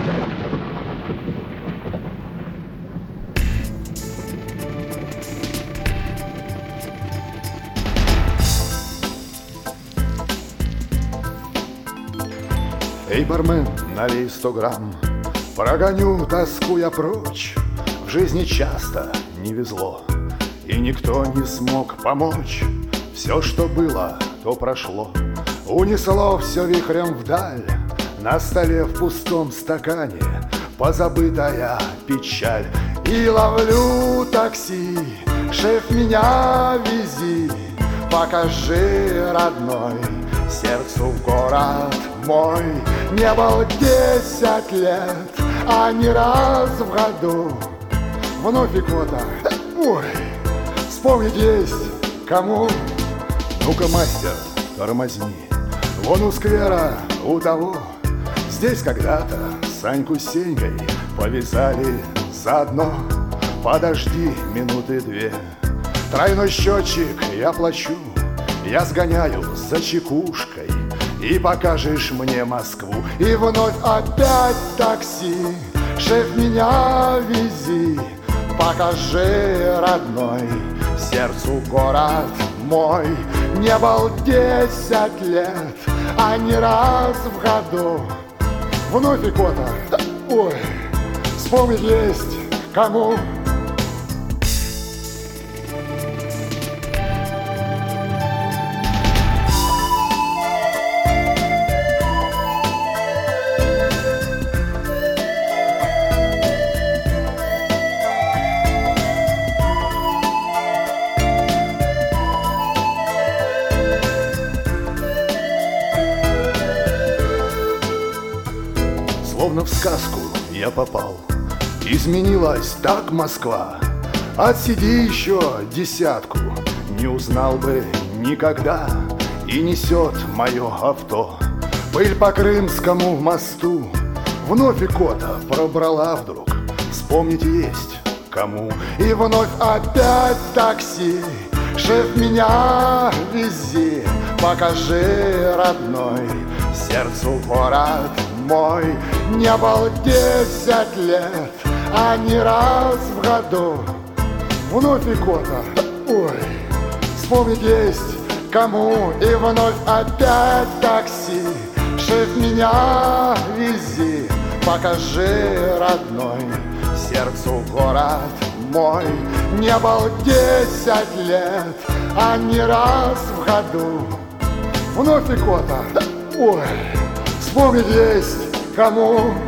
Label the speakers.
Speaker 1: Эй, бармен, налей 100 грамм, прогоню тоску я прочь. В жизни часто не везло, и никто не смог помочь. Все, что было, то прошло, унесло все вихрем вдаль. На столе в пустом стакане позабытая печаль. И ловлю такси, шеф, меня вези, покажи, родной, сердцу город мой. Не был 10 лет, а не раз в году. Вновь икота, ой, вспомнить есть кому. Ну-ка, мастер, тормозни, вон у сквера, у того. Здесь когда-то Саньку с Сенькой повязали заодно. Подожди минуты 2, тройной счетчик я плачу. Я сгоняю за чекушкой, и покажешь мне Москву. И вновь опять такси, шеф, меня вези, покажи, родной, сердцу город мой. Не был 10 лет, а не раз в году. Вновь икота, ой, вспомнить есть кому. Словно в сказку я попал, изменилась так Москва. Отсиди еще десятку, не узнал бы никогда. И несет мое авто пыль по Крымскому мосту. Вновь икота пробрала вдруг, вспомнить есть кому. И вновь опять такси, шеф, меня вези, покажи, родной, сердцу город мой. Не был 10 лет, а не раз в году. Вновь икота, ой, вспомнить есть кому. И вновь опять такси, шеф, меня вези, покажи, родной, сердцу город мой. Не был 10 лет, а не раз в году. Вновь икота, ой, вспомнить есть кому.